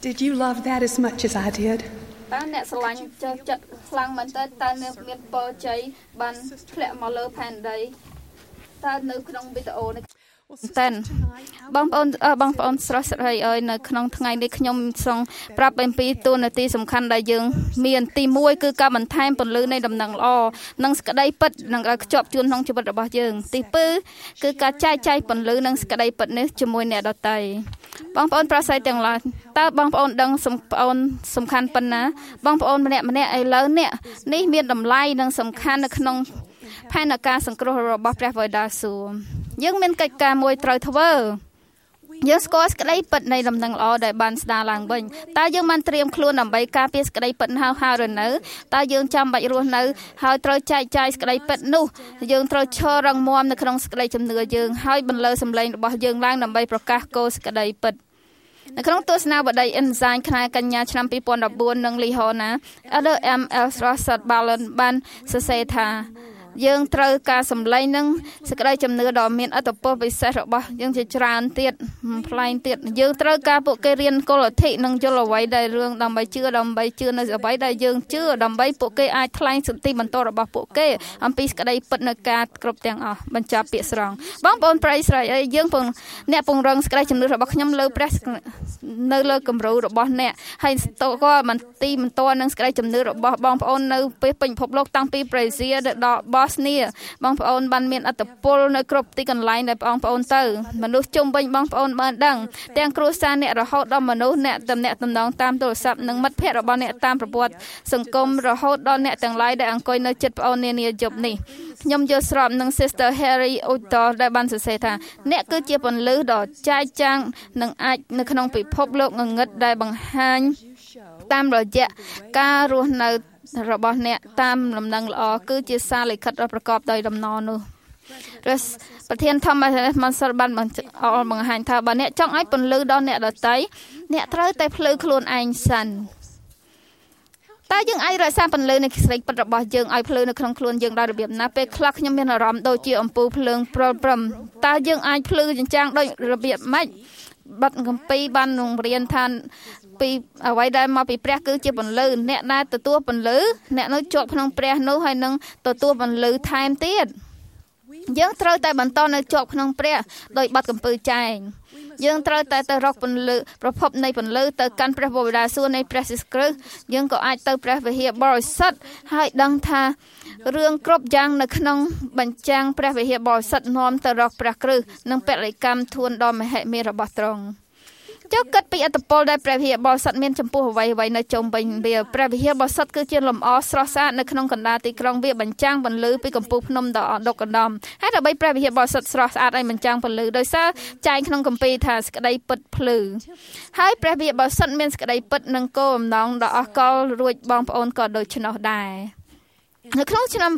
Did you love that as much as I did? តើអ្នកស្រឡាញ់ចិត្តខ្លាំងមែនតើអ្នកមានពរជ័យបានធ្លាក់មកលើផែនដីតើនៅក្នុងវីដេអូនេះតែបងប្អូនស្រស់ស្រីអើយនៅក្នុងថ្ងៃនេះខ្ញុំសូមប្រាប់អំពីតួនាទីសំខាន់ដែលយើងមានទី1គឺការបន្ថែមពន្លឺនៃដំណឹងល្អនិងសក្តីពិតនឹងខ្ជាប់ជួនក្នុងជីវិតរបស់យើងទី2គឺការចែកចាយពន្លឺនិងសក្តីពិតនេះជាមួយអ្នកដទៃបងប្អូនប្រស័យទាំងឡាយតើបងប្អូនដឹងបងប្អូនសំខាន់ប៉ុណ្ណាបងប្អូនម្នាក់ឥឡូវនេះមានតម្លៃនិងសំខាន់នៅក្នុងផែនការសង្គ្រោះរបស់ព្រះវេដាសួរយើងមានកិច្ចការមួយត្រូវធ្វើយើងស្គាល់សក្តីពិតនៃដំណឹងល្អដែលបានស្ដារឡើងវិញតើយើងបានត្រៀមខ្លួនដើម្បីការពារសក្តីពិតហើយឬនៅតើយើងចាំបាច់រស់នៅហើយត្រូវចែកចាយសក្តីពិតនោះយើងត្រូវឈររឹងមាំនៅក្នុងសក្តីជំនឿយើងហើយបន្លឺសម្លេងរបស់យើងឡើងដើម្បីប្រកាសគោលសក្តីពិតនៅក្នុងទស្សនាវដ្តី Ensign ខែកញ្ញាឆ្នាំ2014នឹង Lihona Elder M.L. Russell Ballon បានសរសេរថាយើងត្រូវការសម្លេងនិងសេចក្តីជំនឿដ៏មានឥទ្ធិពលពិសេសរបស់យើងជាច្រើនទៀតផ្លែងទៀតយើងត្រូវការពួកគេរៀនគោលលទ្ធិនិងយល់អ្វីដែលរឿងដើម្បីជឿនៅអ្វីដែលយើងជឿដើម្បីពួកគេអាចថ្លែងសិទ្ធិបន្តរបស់ពួកគេអំពីសេចក្តីពិតនៅការគ្រប់ទាំងអស់បញ្ចប់ពាក្យស្រង់បងប្អូនប្រិយស្រីអីយើងអ្នកពង្រឹងសេចក្តីជំនឿរបស់ខ្ញុំលើព្រះនៅលើគំរូរបស់អ្នកហើយក៏បន្ទានឹងសេចក្តីជំនឿរបស់បងប្អូននៅពេលពេញពិភពលោកតាំងពីប្រេស៊ីដល់បងប្អូនបានមានអត្តពលនៅគ្រប់ទីកន្លែងដែលបងប្អូនទៅមនុស្សជុំវិញបងប្អូនបានដឹងទាំងគ្រួសារអ្នករហូតដល់មនុស្សអ្នកតំណែងតាមទូរស័ព្ទនិងមិត្តភ័ក្តិរបស់អ្នកតាមប្រព័ន្ធសង្គមរហូតដល់អ្នកទាំងឡាយដែលអង្គុយនៅជិតបងប្អូននានាយប់នេះខ្ញុំយល់ស្របនឹង Sister Harry Utor ដែលបានសរសេរថាអ្នកគឺជាពន្លឺដ៏ចែកចាងនិងអាចនៅក្នុងពិភពលោកងងឹតដែលបង្ហាញតាមរយៈការរស់នៅរបស់អ្នកតាមដំណឹងល្អគឺជាសារលិខិតដ៏ប្រកបដោយដំណរនោះប្រធាន Thomas Manson បានបង្ហាញថាបើអ្នកចង់ឲ្យពន្លឺដល់អ្នកដទៃអ្នកត្រូវតែភ្លឺខ្លួនឯងសិនតើយើងអាចរក្សាពន្លឺនៃសេចក្តីពិតរបស់យើងឲ្យភ្លឺនៅក្នុងខ្លួនយើងដោយរបៀបណាពេលខ្លះខ្ញុំមានអារម្មណ៍ដូចជាអំពូលភ្លើងព្រមតើយើងអាចភ្លឺចញ្ចាំងដោយរបៀបម៉េចបាត់កម្ពីបានបង្រៀនថាពីអ្វីដែលមកពីព្រះគឺជាពន្លឺអ្នកដែលទទួលពន្លឺអ្នកនោះជាប់ក្នុងព្រះនោះហើយនឹងទទួលពន្លឺថែមទៀតយើងត្រូវតែបន្តនៅជាប់ក្នុងព្រះដោយបាត់កម្ពើចែងយើងត្រូវតែទៅរកពន្លឺប្រភពនៃពន្លឺទៅកាន់ព្រះបិតាសួគ៌នៃព្រះសិស្គ្រិស្តយើងក៏អាចទៅព្រះវិហារបរិសុទ្ធហើយដឹងថារឿងគ្រប់យ៉ាងនៅក្នុងបញ្ចាំងព្រះវិហារបរិសុទ្ធនាំទៅរកព្រះគ្រិស្តនិងពលិកម្មធួនដ៏មហិមារបស់ទ្រង់ចុះគិតពីអត្តពលដែលព្រះវិហារបរិសុទ្ធមានចំពោះអ្វីនៅជុំវិញវាព្រះវិហារបរិសុទ្ធគឺជាលំអស្រស់ស្អាតនៅក្នុងកណ្ដាលទីក្រុងវាបញ្ចាំងពន្លឺពីកំពូលភ្នំដ៏ដុកកណ្ដំហើយដើម្បីព្រះវិហារបរិសុទ្ធស្រស់ស្អាតឲ្យបញ្ចាំងពន្លឺដោយសារចែងក្នុងគម្ពីរថាសេចក្តីពិតភ្លឺហើយព្រះវិហារបរិសុទ្ធមានសេចក្តីពិតនិងគោលបំណងដ៏អស្ចារ្យរួចបងប្អូនក៏ដូច្នោះដែរនៅក្នុងឆ្នាំ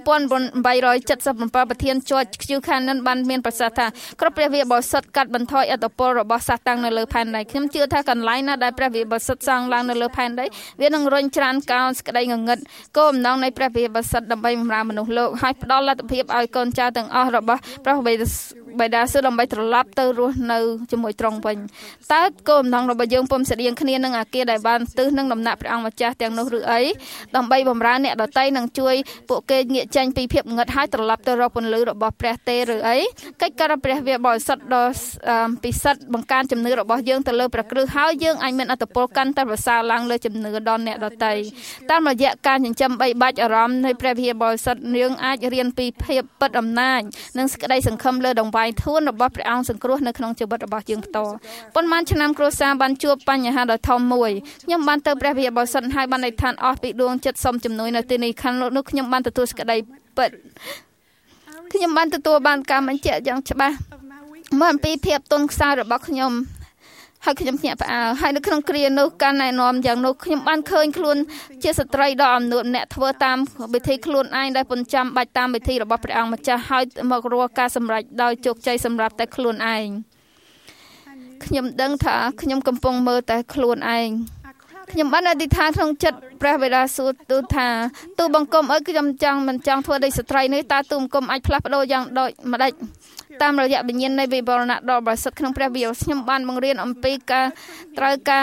1877ប្រធាន George Q. Cannon បានមានប្រសាសន៍ថាគ្រប់ព្រះវិហារបរិសុទ្ធកាត់បន្ថយឥទ្ធិពលរបស់សាសតាំងនៅលើផែនដីខ្ញុំជឿថាកន្លែងណាដែលព្រះវិហារបរិសុទ្ធសង់ឡើងនៅលើផែនដីវានឹងរុញច្រានកោនសេចក្តីងងឹតគោលបំណងនៃព្រះវិហារបរិសុទ្ធដើម្បីបម្រើមនុស្សលោកហើយផ្ដល់លទ្ធភាពឲ្យកូនចៅទាំងអស់របស់ព្រះបិតាសួគ៌ដើម្បីត្រឡប់ទៅរស់នៅជាមួយទ្រង់វិញតើគោលបំណងរបស់យើងពុំស្តៀងគ្នានឹងអាគារដែលបានទិសនឹងដំណាក់ព្រះអង្គម្ចាស់ទាំងនោះឬអីដើម្បីបម្រើអ្នកដទៃនិងជួយពួកគេងាកចេញពីភាពងឹតហើយត្រឡប់ទៅរកពន្លឺរបស់ព្រះទេឬអីកិច្ចការព្រះវិហារបរិសុទ្ធដ៏ពិសិដ្ឋបង្កើនជំនឿរបស់យើងទៅលើព្រះគ្រិស្តហើយយើងអាចមានអត្តពលកាន់តែប្រសើរឡើងលើជំនឿដល់អ្នកដទៃតាមរយៈការចិញ្ចឹមបីបាច់អារម្មណ៍នៃព្រះវិហារបរិសុទ្ធយើងអាចរៀនពីភាពពិតអំណាចនិងសេចក្តីសង្ឃឹមលើដង្វាយធួនរបស់ព្រះអង្គសង្គ្រោះនៅក្នុងជីវិតរបស់យើងផ្ទាល់ប៉ុន្មានឆ្នាំគ្រួសារបានជួបបញ្ហាដ៏ធំមួយខ្ញុំបានទៅព្រះវិហារបរិសុទ្ធហើយបានអធិដ្ឋានអស់ពីដួងចិត្តសុំជំនួយនៅទីនេះខាងនោះខ្ញុំបានទទួលសេចក្តីពិតខ្ញុំបានទទួលបានការបញ្ជាក់យ៉ាងច្បាស់មកអំពីភាពទន់ខ្សោយរបស់ខ្ញុំហើយខ្ញុំភ្ញាក់ផ្អើលហើយនៅក្នុងគ្រានោះការណែនាំយ៉ាងនោះខ្ញុំបានឃើញខ្លួនជាស្ត្រីដ៏អំនួតអ្នកធ្វើតាមវិធីខ្លួនឯងដែលពុនចាំបាច់តាមវិធីរបស់ព្រះអង្គម្ចាស់ហើយមករកការសម្រេចដោយជោគជ័យសម្រាប់តែខ្លួនឯងខ្ញុំដឹងថាខ្ញុំកំពុងមើលតែខ្លួនឯងខ្ញុំបានអធិដ្ឋានក្នុងចិត្តព្រះបិតាសួគ៌ទូថាទូបង្គំអើយខ្ញុំមិនចង់ធ្វើដូចស្ត្រីនេះតើទូបង្គំអាចផ្លាស់ប្ដូរយ៉ាងដូចម្ដេចតាមរយៈវិញ្ញាណនៃវិបរណៈដ៏បរិសុទ្ធក្នុងព្រះវិហារខ្ញុំបានបង្រៀនអំពីការត្រូវការ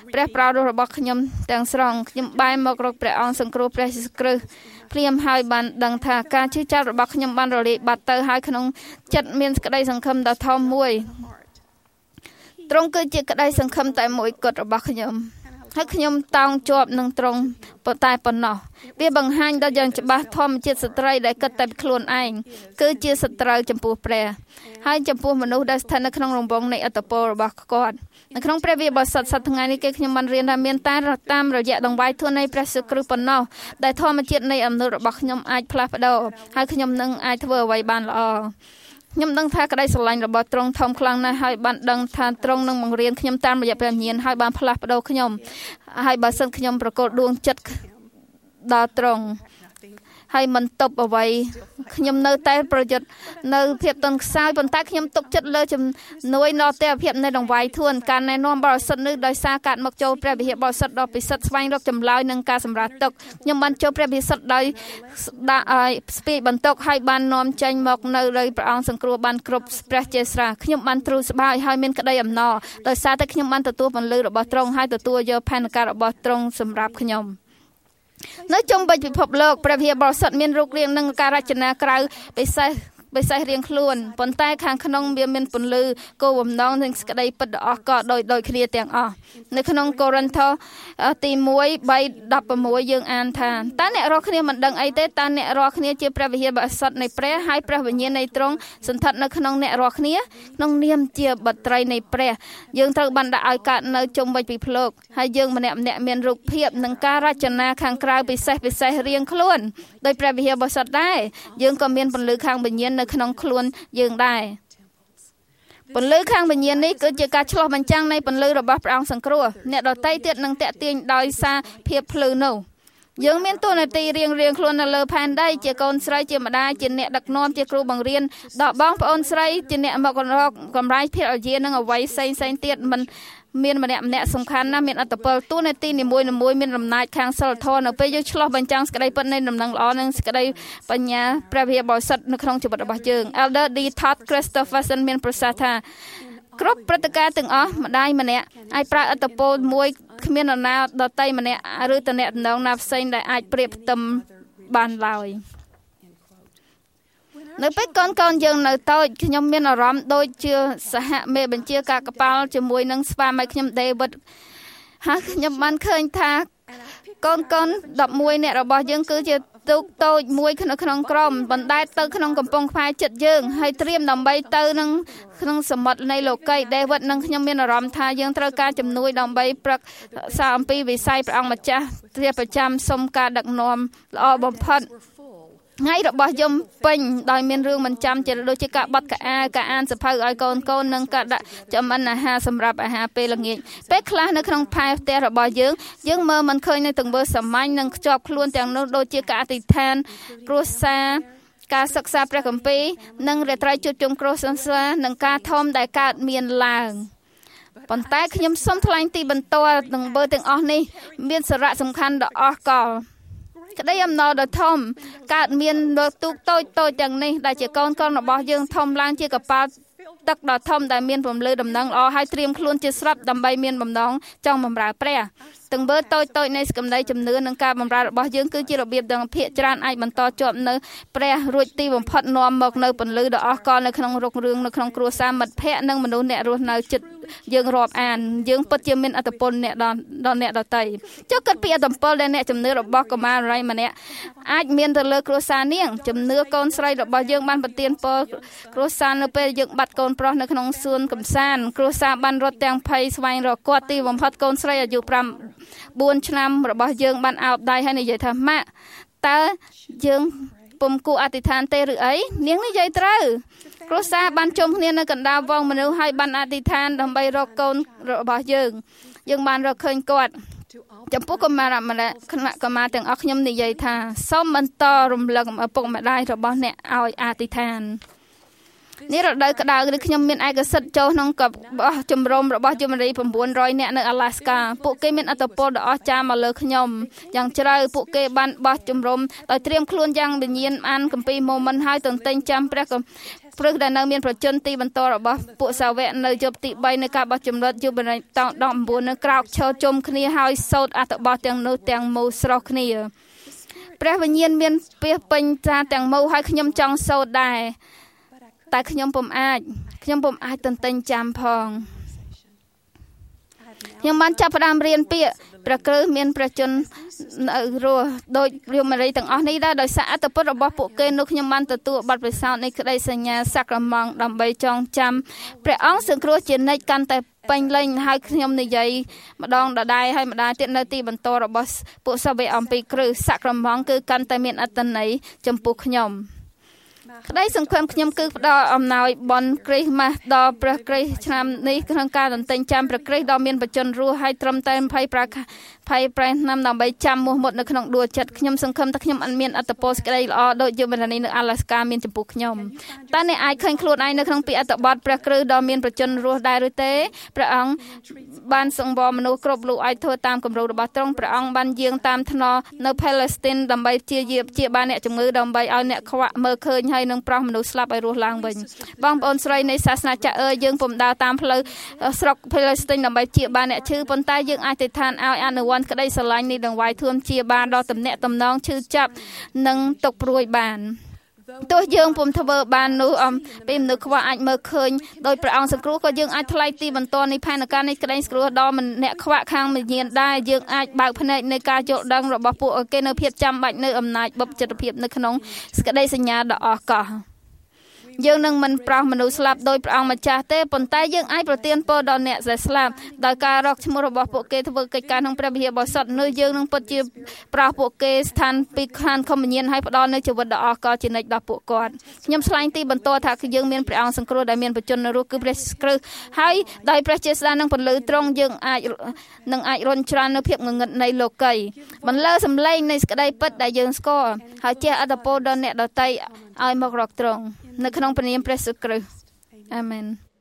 ព្រះប្រោសរបស់ខ្ញុំទាំងស្រុងខ្ញុំបែរមករកព្រះអង្គសង្គ្រោះព្រះយេស៊ូវគ្រីស្ទភ្លាមហើយបានដឹងថាការជឿជាក់របស់ខ្ញុំបានរលាយបាត់ទៅហើយក្នុងចិត្តមានក្តីសង្ឃឹមដ៏ធំមួយទ្រង់គឺជាក្តីសង្ឃឹមតែមួយគត់របស់ខ្ញុំហើយខ្ញុំតោងជាប់នឹងទ្រង់តែប៉ុណ្ណោះវាបង្ហាញដល់យ៉ាងច្បាស់ធម្មជាតិស្ត្រីដែលគិតតែខ្លួនឯងគឺជាសត្រូវចំពោះព្រះហើយចំពោះមនុស្សដែលស្ថិតនៅក្នុងរង្វង់នៃអត្តពលរបស់គាត់នៅក្នុងព្រះវិបត្តិសត្វថ្ងៃនេះគេខ្ញុំបានរៀនថាមានតែតាមរយៈដង្វាយធួននៃព្រះសិគ្រឹះប៉ុណ្ណោះដែលធម្មជាតិនៃអំណួតរបស់ខ្ញុំអាចផ្លាស់ប្ដូរហើយខ្ញុំនឹងអាចធ្វើអ្វីបានល្អខ្ញុំដឹងថាក្តីស្រឡាញ់របស់ទ្រង់ធំខ្លាំងណាស់ហើយបានដឹងថាទ្រង់នឹងបង្រៀនខ្ញុំតាមរយៈព្រះវិញ្ញាណហើយបានផ្លាស់ប្ដូរខ្ញុំហើយបើសិនខ្ញុំប្រកល់ដួងចិត្តដល់ទ្រង់ហើយមិនតប់អ្វីខ្ញុំនៅតែប្រយុទ្ធនៅភាពទន់ខ្សោយប៉ុន្តែខ្ញុំទុកចិត្តលើជំនួយដល់ទេវភាពនៃដង្វាយធួនការណែនាំបរិសុទ្ធនេះដោយសារការមកចូលព្រះវិហារបរិសុទ្ធដ៏ពិសិដ្ឋស្វែងរកចម្លើយនឹងការសម្រាប់ទុកខ្ញុំបានចូលព្រះវិសុទ្ធដោយដាក់ស្ពាយបន្ទុកហើយបាននាំចេញមកនៅលើព្រះអង្គសង្គ្រោះបានគ្រប់ព្រះចេស្រាខ្ញុំបានទ្រូស្បើយហើយមានក្តីអំណរដោយសារតែខ្ញុំបានទទួលពន្លឺរបស់ទ្រង់ហើយទទួលយកផែនការរបស់ទ្រង់សម្រាប់ខ្ញុំនៅជុំវិញពិភពលោកព្រះវិហារបរិសុទ្ធមានរូបរាងនិងការរចនាក្រៅពិសេសរៀងខ្លួនប៉ុន្តែខាងក្នុងវាមានពន្លឺគោលបំណងនិងសេចក្តីពិតដ៏អស្ចារ្យដូចគ្នាទាំងអស់នៅក្នុងកូរិនថូសទី1:16យើងអានថាតើអ្នករាល់គ្នាមិនដឹងអីទេតើអ្នករាល់គ្នាជាព្រះវិហារបរិសុទ្ធនៃព្រះហើយព្រះវិញ្ញាណនៃទ្រង់សន្ធិដ្ឋនៅក្នុងអ្នករាល់គ្នាក្នុងនាមជាបុត្រីនៃព្រះយើងត្រូវបានដាក់ឲ្យកើតនៅជុំវិញពិភពលោកហើយយើងម្នាក់ៗមានរូបភាពនិងការរចនាខាងក្រៅពិសេសរៀងខ្លួនដោយព្រះវិហារបរិសុទ្ធដែរយើងក៏មានពន្លឺខាងវិញ្ញាណនៅក្នុងខ្លួនយើងដែរពន្លឺខាងវិញ្ញាណនេះគឺជាការឆ្លុះបញ្ចាំងនៃពន្លឺរបស់ព្រះអង្គសង្គ្រោះអ្នកដទៃទៀតនឹងតាក់ទាញដោយសារភាពភ្លឺនោះយើងមានតួនាទីរៀងខ្លួននៅលើផែនដីជាកូនស្រីជាម្ដាយជាអ្នកដឹកនាំជាគ្រូបង្រៀនដល់បងប្អូនស្រីជាអ្នកមករកកម្រៃភារយានិងអ្វីផ្សេងទៀតមិនមានម្នាក់សំខាន់ណាស់មានអត្តពលតួនាទីនីមួយមានអំណាចខាងសិលធម៌នៅពេលយើងឆ្លោះបញ្ចាំងសេចក្តីពិតនៃដំណឹងល្អនិងសេចក្តីបញ្ញាព្រះវិហារបរិសុទ្ធនៅក្នុងជីវិតរបស់យើង Elder D. Todd Christopherson មានប្រសាសន៍ថាគ្រប់ព្រឹត្តិការណ៍ទាំងអស់ម្ដាយម្នាក់អាចប្រើអត្តពលមួយគ្មាននរណាដទៃម្នាក់ឬតំណែងណាផ្សេងដែលអាចប្រៀបផ្ទឹមបានឡើយនៅពេលកូនយើងនៅតូចខ្ញុំមានអារម្មណ៍ដូចជាសហមេបញ្ជាការកប៉ាល់ជាមួយនឹងស្វាមីខ្ញុំ David ហើយខ្ញុំបានឃើញថាកូន11នាក់របស់យើងគឺជាទូកតូចមួយនៅក្នុងក្រុមបណ្ដែតទៅក្នុងកំពង់ផែចិត្តយើងហើយត្រៀមដើម្បីទៅនឹងក្នុងសមុទ្រនៃលោកី David និងខ្ញុំមានអារម្មណ៍ថាយើងត្រូវការជំនួយដើម្បីប្រឹក្សាអំពីវិស័យព្រះអង្គម្ចាស់ជាប្រចាំសុំការដឹកនាំល្អបំផុតថ្ងៃរបស់យំពេញដោយមានរឿងមិនចាំជាដូចជាការបត់ការអានសភៅឲ្យកូននិងការដាក់ចំអិនអាហារសម្រាប់អាហារពេលល្ងាចពេលខ្លះនៅក្នុងផែផ្ទះរបស់យើងមើលមិនឃើញនៅទង្វើសាមញ្ញនិងខ្ជាប់ខ្លួនទាំងនោះដូចជាការអធិដ្ឋានគ្រួសារការសិក្សាព្រះគម្ពីរនិងរាត្រីជួបជុំគ្រួសារនិងការធំដែលកើតមានឡើងប៉ុន្តែខ្ញុំសូមថ្លែងទីបន្ទាល់នឹងបើទាំងអស់នេះមានសារៈសំខាន់ដ៏អស្ចារ្យក្តីអំណរដ៏ធំកើតមានលើទូកតូចទាំងនេះដែលជាកូនរបស់យើងធំឡើងជាកប៉ាល់ទឹកដ៏ធំដែលមានពន្លឺដំណឹងល្អហើយត្រៀមខ្លួនជាស្រាប់ដើម្បីមានបំណងចង់បម្រើព្រះទាំងបើតូចនៃសេចក្តីជំនឿនិងការបម្រើរបស់យើងគឺជារបៀបដែលភាគច្រើនអាចបន្តជាប់នៅព្រះរួចទីបំផុតនាំមកនៅពន្លឺដ៏អស្ចារ្យនៅក្នុងរុករឿងនៅក្នុងគ្រួសារមិត្តភ័ក្តិនិងមនុស្សអ្នករស់នៅជិតយើងរាប់អានយើងពិតជាមានអត្តពលអ្នកដល់អ្នកដទៃចុះគិតពីអត្តពលដែលអ្នកជំនឿរបស់កុមាររីម្នាក់អាចមានទៅលើគ្រួសារនាងជំនឿកូនស្រីរបស់យើងបានប្រទានពរគ្រួសារនៅពេលយើងបាត់កូនប្រុសនៅក្នុងសួនកំសាន្តគ្រួសារបានរត់ទាំងភ័យស្វែងរកគាត់ទីបំផុតកូនស្រីអាយុ4ឆ្នាំរបស់យើងបានអោបដៃហើយនិយាយថាម៉ាក់តើយើងពុំគួរអធិដ្ឋានទេឬអីនាងនិយាយត្រូវគ្រួសារបានជុំគ្នានៅកណ្ដាលវងមនុស្សហើយបានអធិដ្ឋានដើម្បីរកកូនរបស់យើងបានរកឃើញគាត់ចំពោះកុមារម្នាក់គណៈកុមារទាំងអស់ខ្ញុំនិយាយថាសូមបន្តរំលឹកឪពុកម្ដាយរបស់អ្នកឲ្យអធិដ្ឋាននេះរដូវក្តៅនេះខ្ញុំមានឯកសិទ្ធិចូលក្នុងជំរំរបស់ជំរី900នាក់នៅ Alaska ពួកគេមានអត្តពលដ៏អស្ចារ្យមកលើខ្ញុំយ៉ាងជ្រៅពួកគេបានបោះជំរំដោយត្រៀមខ្លួនយ៉ាងវិញ្ញាណអានគម្ពីរ Mormon ហើយទន្ទិញចាំព្រះព្រឹកដែលនៅមានប្រជជនទីបន្តរបស់ពួកសាវកនៅយប់ទី3នៃការបោះជំរត់យុបរាជតោ19នៅក្រោកឈរជុំគ្នាហើយសូត្រអត្ថបទទាំងនោះទាំងមូលស្រស់គ្នាព្រះវិញ្ញាណមានពាសពេញសារទាំងមូលហើយខ្ញុំចង់សូត្រដែរតែខ្ញុំពុំអាចទន្ទិញចាំផងខ្ញុំបានចាប់ផ្ដើមរៀនពាក្យព្រះគ្រីស្ទមានព្រះជន្មនៅរស់ដោយរាមារីទាំងអស់នេះដែរដោយសារអត្តពលរបស់ពួកគេនោះខ្ញុំបានទទួលបទពិសោធន៍នៃក្តីសញ្ញាសាក្រមន្តដើម្បីចងចាំព្រះអង្គសង្គ្រោះជានិច្ចកាន់តែពេញលេញហើយខ្ញុំនិយាយម្ដងដដែលហើយម្ដងទៀតនៅទីបន្តរបស់ពួកសាវកអំពីគ្រឹះសាក្រមន្តគឺកាន់តែមានអត្ថន័យចំពោះខ្ញុំក្តីសង្ឃឹមខ្ញុំគឺផ្ដល់អំណោយបុណ្យគ្រីស្មាសដល់ព្រះគ្រីស្ទឆ្នាំនេះក្នុងការទន្ទេញចាំព្រះគ្រីស្ទដ៏មានបច្ចុប្បន្នរស់ហើយត្រឹមតែ25ឆ្នាំដើម្បីចាំមោះមុតនៅក្នុងដួលចិត្តខ្ញុំសង្ឃឹមថាខ្ញុំអត់មានអត្តពលសេចក្តីល្អដូចយុវរានីនៅអាឡាស្កាមានចំពោះខ្ញុំតើអ្នកអាចឃើញខ្លួនឯងនៅក្នុងពាក្យអត្ថបទព្រះគ្រីស្ទដ៏មានបច្ចុប្បន្នរស់ដែរឬទេព្រះអង្គបានសង្វរមនុស្សគ្រប់លោកឲ្យធ្វើតាមគំរូរបស់ទ្រង់ព្រះអង្គបានយាងតាមថ្នល់នៅផាឡេស្ទីនដើម្បីជាបានអ្នកជំងឺដើម្បីឲ្យអ្នកខ្វាក់មើលឃើញហើយនឹងប្រោះមនុស្សស្លាប់ឲ្យរស់ឡើងវិញបងប្អូនស្រីនៃសាសនាចាក់យើងពុំដើរតាមផ្លូវស្រុកផាឡេស្ទីនដើម្បីជាបានអ្នកឈឺប៉ុន្តែយើងអាចទៅឋានឲ្យអនុវត្តក្តីស្រឡាញ់នេះដង្វាយធួមជាបានដល់តំណែងតំណងឈឺចាប់និងទុកព្រួយបានទោះយើងពុំធ្វើបាននោះពេលមនុស្សខ្វះអាចមើលឃើញដោយព្រះអង្គសង្គ្រោះក៏យើងអាចថ្លៃទីបន្ទាល់នៃផែនការនៃក្តីសង្គ្រោះដល់អ្នកខ្វះខាងវិញ្ញាណដែរយើងអាចបើកភ្នែកនៃការយល់ដឹងរបស់ពួកគេនៅភាពចាំបាច់នៅអំណាចបុព្វជិតភាពនៅក្នុងក្តីសញ្ញាដ៏អស្ចារ្យយើងនឹងមិនប្រោសមនុស្សស្លាប់ដោយព្រះអង្គម្ចាស់ទេប៉ុន្តែយើងអាចប្រទានពរដល់អ្នកដែលស្លាប់ដោយការរកឈ្មោះរបស់ពួកគេធ្វើកិច្ចការក្នុងព្រះវិហារបរិសុទ្ធនោះយើងនឹងពិតជាប្រោសពួកគេស្ថានពីខានខំវិញ្ញាណឲ្យផ្ដល់នូវជីវិតដ៏អស្ចារ្យជានិច្ចដល់ពួកគាត់ខ្ញុំឆ្លាញ់ទីបន្តថាគឺយើងមានព្រះអង្គសង្គ្រោះដែលមានបច្ចុប្បន្នរស់គឺព្រះគ្រីស្ទហើយដោយព្រះជាស្ដេចនឹងពលឺត្រង់យើងអាចរុញច្រាននូវភាពងងឹតនៃលោកីបន្លឺសម្លេងនៃសេចក្តីពិតដែលយើងស្គាល់ហើយជាអត្តពលដល់អ្នកដទៃឲ្យមករកទ្រង់នៅក្នុងព្រះនាមព្រះគ្រីស្ទអាមែន